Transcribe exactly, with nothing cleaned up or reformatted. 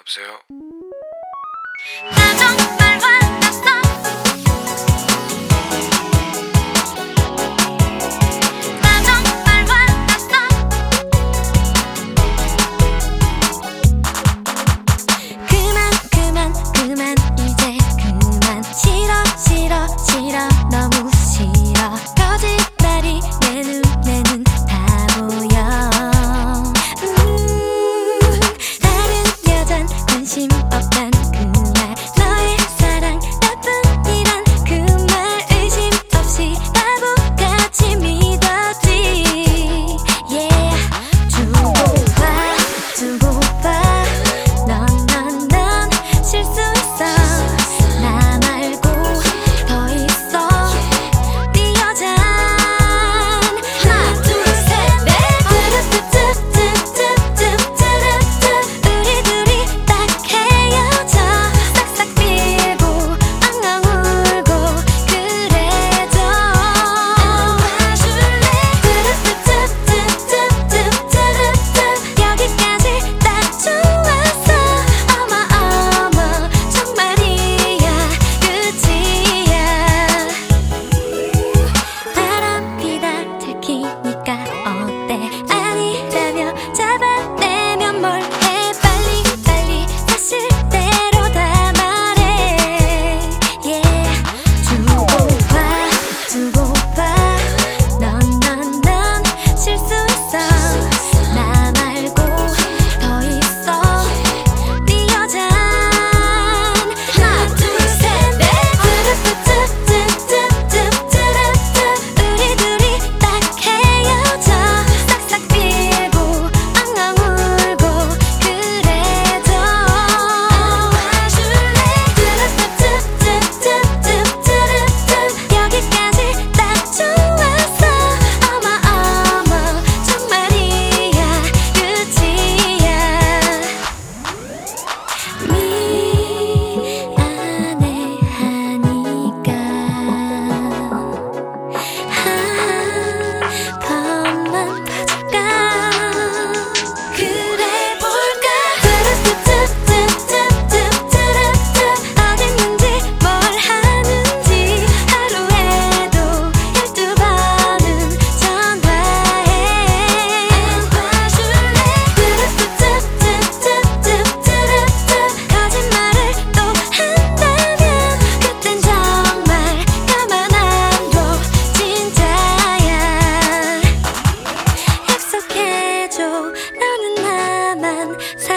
여보세요? 나 정말 화났어. 나 정말 화났어. 그만 그만 그만 이제 그만. 싫어 싫어 싫어 너무 싫어. 거짓말이 내 눈에는 다 보여. 음, 다른 여잔 관심 없단 그말. 너의 사랑 나뿐이란 그 말 의심 없이 바보같이 믿었지. Yeah. 두고 봐 두고 봐. 넌 넌 넌 실수했어. 나 말고 더 있어 네 여잔. 하나 둘 셋 넷. 뚜루뚜뚜뚜뚜뚜뚜뚜. 우리 둘이 딱 헤어져. 싹싹 빌고 엉엉 울고 그래도 와줄래. 뚜루뚜뚜뚜뚜뚜뚜뚜. 여기까지 딱 좋았어. 어머 어머 정말이야 끝이야. 바람피다 들키니까 어때. 아니라며 잡아내면 뭘 해. 빨리 빨리 사실대로 다 말해. Yeah. 두고 봐 두고 봐. 넌 넌 넌 실수했어. 나 말고 더 있어 네 여잔. 하나 둘 셋 넷. 뚜루뚜뚜뚜뚜뚜뚜뚜. 우리 둘이 딱 헤어져. 싹싹 빌고 엉엉 울고 그래도 와줄래. 뚜루뚜뚜뚜뚜뚜뚜. 여기까지 딱 좋았어. 어머 어머 정말이야 끝이야. 미안해 하니까 한 번만 봐줄까. 그래 볼까. 뚜루뚜뚜뚜뚜뚜뚜. 어딨는지 뭘 하는지 하루에도 열두 번은 전화해. 봐줄래. 뚜루뚜뚜뚜뚜뚜뚜. 거짓말을 또 한다면 그땐 정말 가만 안 둬. 진짜야. 약속해줘 너는 나만 사랑해.